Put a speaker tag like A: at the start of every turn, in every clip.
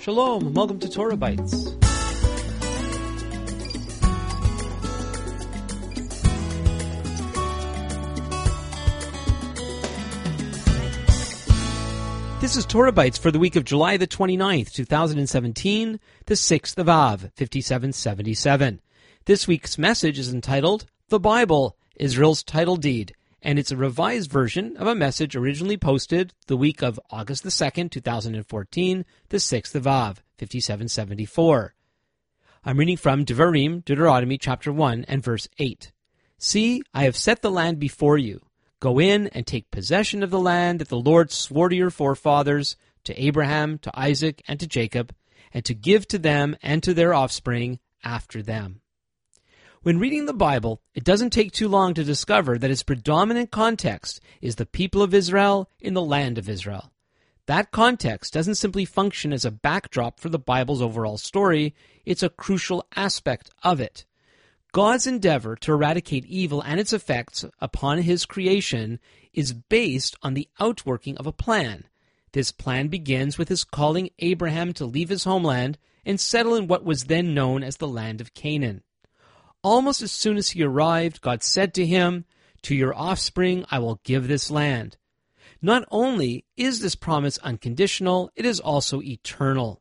A: Shalom, and welcome to Torah Bites. This is Torah Bites for the week of July the 29th, 2017, the 6th of Av, 5777. This week's message is entitled, The Bible, Israel's Title Deed, and it's a revised version of a message originally posted the week of August the 2nd, 2014, the 6th of Av, 5774. I'm reading from Devarim, Deuteronomy chapter 1 and verse 8. See, I have set the land before you. Go in and take possession of the land that the Lord swore to your forefathers, to Abraham, to Isaac, and to Jacob, and to give to them and to their offspring after them. When reading the Bible, it doesn't take too long to discover that its predominant context is the people of Israel in the land of Israel. That context doesn't simply function as a backdrop for the Bible's overall story, it's a crucial aspect of it. God's endeavor to eradicate evil and its effects upon his creation is based on the outworking of a plan. This plan begins with his calling Abraham to leave his homeland and settle in what was then known as the land of Canaan. Almost as soon as he arrived, God said to him, "To your offspring I will give this land." Not only is this promise unconditional, it is also eternal.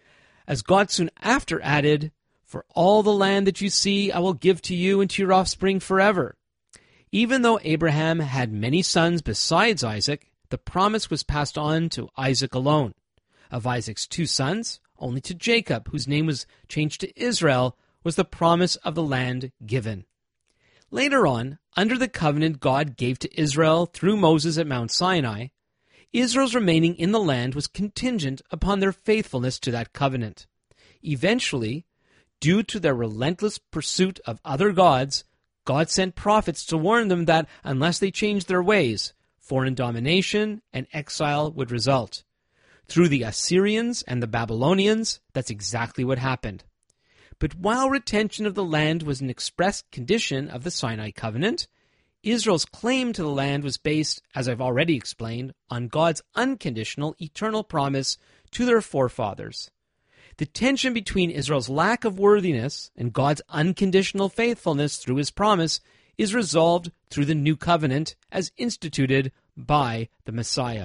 A: As God soon after added, "For all the land that you see I will give to you and to your offspring forever." Even though Abraham had many sons besides Isaac, the promise was passed on to Isaac alone. Of Isaac's 2 sons, only to Jacob, whose name was changed to Israel, was the promise of the land given. Later on, under the covenant God gave to Israel through Moses at Mount Sinai, Israel's remaining in the land was contingent upon their faithfulness to that covenant. Eventually, due to their relentless pursuit of other gods, God sent prophets to warn them that unless they changed their ways, foreign domination and exile would result. Through the Assyrians and the Babylonians, that's exactly what happened. But while retention of the land was an express condition of the Sinai covenant, Israel's claim to the land was based, as I've already explained, on God's unconditional eternal promise to their forefathers. The tension between Israel's lack of worthiness and God's unconditional faithfulness through his promise is resolved through the new covenant as instituted by the Messiah.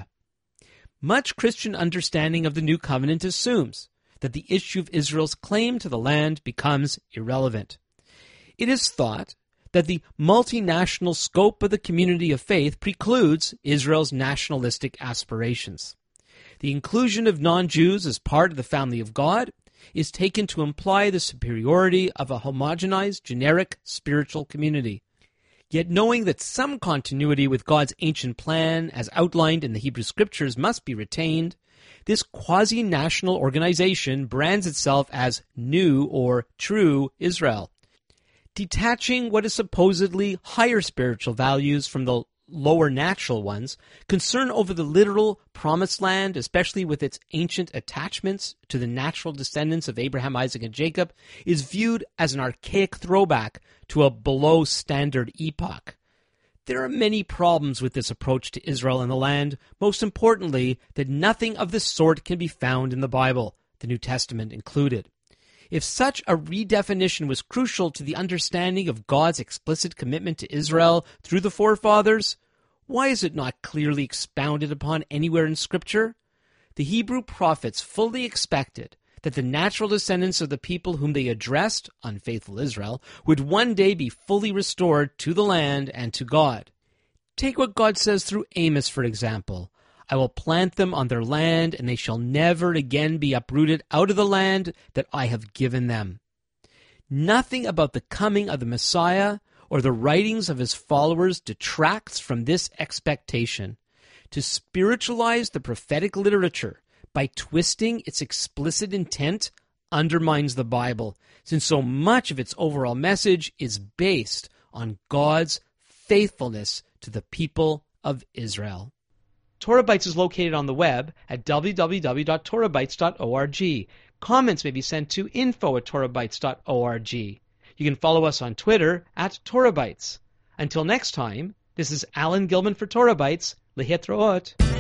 A: Much Christian understanding of the new covenant assumes that the issue of Israel's claim to the land becomes irrelevant. It is thought that the multinational scope of the community of faith precludes Israel's nationalistic aspirations. The inclusion of non-Jews as part of the family of God is taken to imply the superiority of a homogenized, generic, spiritual community. Yet knowing that some continuity with God's ancient plan, as outlined in the Hebrew Scriptures, must be retained, this quasi-national organization brands itself as new or true Israel. Detaching what is supposedly higher spiritual values from the lower natural ones, concern over the literal promised land, especially with its ancient attachments to the natural descendants of Abraham, Isaac, and Jacob, is viewed as an archaic throwback to a below-standard epoch. There are many problems with this approach to Israel and the land, most importantly, that nothing of the sort can be found in the Bible, the New Testament included. If such a redefinition was crucial to the understanding of God's explicit commitment to Israel through the forefathers, why is it not clearly expounded upon anywhere in Scripture? The Hebrew prophets fully expected that the natural descendants of the people whom they addressed, unfaithful Israel, would one day be fully restored to the land and to God. Take what God says through Amos, for example. "I will plant them on their land, and they shall never again be uprooted out of the land that I have given them." Nothing about the coming of the Messiah or the writings of his followers detracts from this expectation. To spiritualize the prophetic literature by twisting its explicit intent undermines the Bible, since so much of its overall message is based on God's faithfulness to the people of Israel. Torah Bites is located on the web at www.torahbites.org. Comments may be sent to info@torahbites.org. You can follow us on Twitter @TorahBites. Until next time, this is Alan Gilman for Torah Bites. Lehitraot.